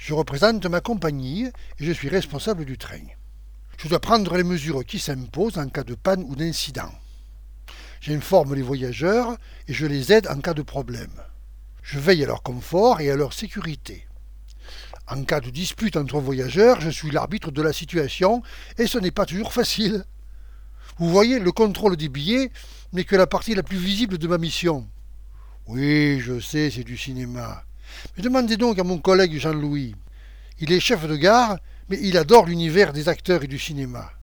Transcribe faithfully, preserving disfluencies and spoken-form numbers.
Je représente ma compagnie et je suis responsable du train. Je dois prendre les mesures qui s'imposent en cas de panne ou d'incident. J'informe les voyageurs et je les aide en cas de problème. Je veille à leur confort et à leur sécurité. En cas de dispute entre voyageurs, je suis l'arbitre de la situation et ce n'est pas toujours facile. Vous voyez, le contrôle des billets n'est que la partie la plus visible de ma mission. Oui, je sais, c'est du cinéma. Mais demandez donc à mon collègue Jean-Louis. Il est chef de gare, mais il adore l'univers des acteurs et du cinéma.